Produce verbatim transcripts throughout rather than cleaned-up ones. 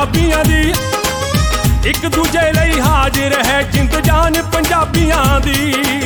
पंजाबियां दी, एक दूजे लई हाजिर है जिंद जान पंजाबियां दी।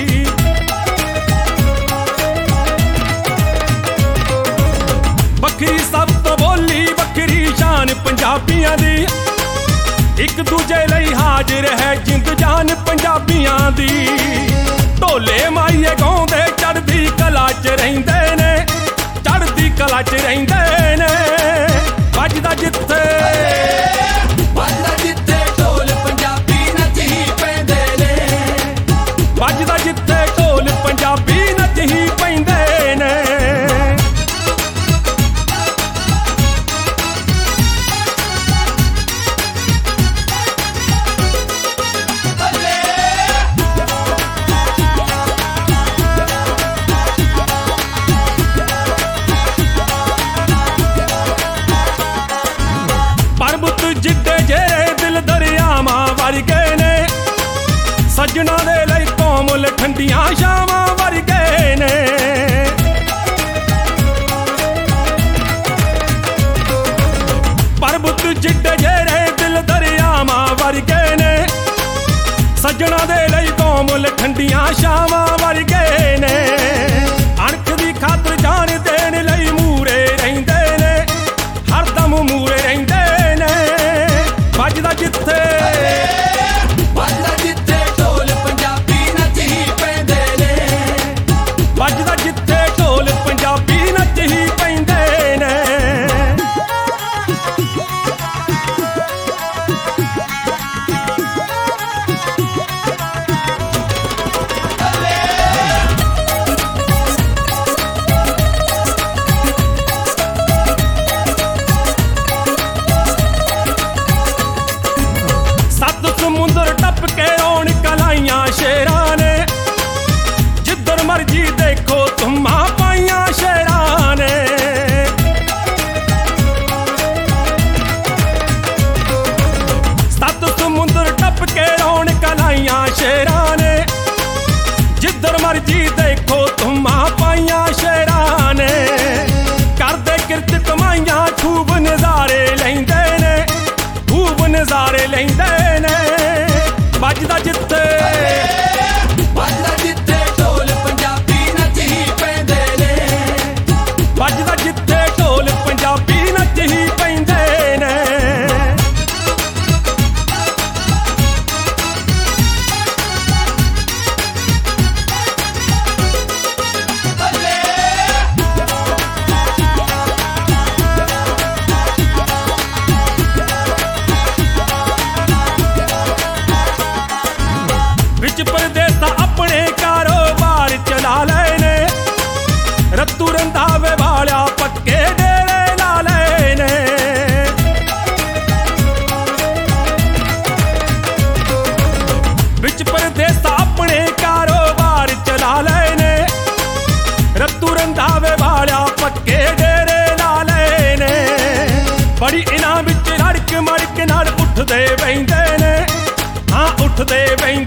बखरी सब तो बोली बखरी शान पंजाबियां दी, एक दूजे लई हाजिर है जिंद जान पंजाबियां दी। ढोले माईए गाउंदे चढ़दी कला च रहिंदे ने, चढ़दी कला च रहिंदे ने। वजदा जिथे वजदा जिथे ढोल पंजाबी नच ही पैंदे ने, वजदा जिथे ढोल पंजाबी नच ही पैंदे ने। परबत जिड्डे जे दिल दरियावां वर्गे ने, सजना दे लई कोमल ठंडियां छावां वर्गे ने। परबत जिड्डे जे दिल दरियावां वर्गे ने, सजना दे लई कोमल ठंडियां छावां वर्गे ने। अणख दी खातर जान देण लई मूरे रहिंदे ने, हरदम मूरे रहिंदे ने। वजदा जिथे वजदा जिथे ढोल पंजाबी नच ही पैंदे ने, वजदा जिथे ढोल पंजाबी नच ही पैंदे ने। सत समुंदर टप के रौनक लाइयां शेरां ने, जिधर मर्जी देखो धुम्मा पाइयां शेरां ने। सत समुंदर टप के रौनक लाइयां शेरां ने, जिधर मर्जी देखो धुम्मा पाइयां शेरां ने। करदे किरत कमाइयां खूब नज़ारे लैंदे ने, खूब नज़ारे लैंदे ने। वजदा जिथे वजदा जिथे ढोल पंजाबी नच ही पैंदे ने, वजदा जिथे ढोल पंजाबी नच ही पैंदे ने। विच परदेसा अपने कारोबार चला लेने, रत्तू रंधावे वालिया पक्के डेरे ला लेने। विच परदेसा अपने कारोबार चला लेने, रत्तू रंधावे वालिया पक्के डेरे ला लेने। बड़ी इनाम विच रड़क मड़क नाल उठदे बहिंदे ने, हाँ उठदे बहिंदे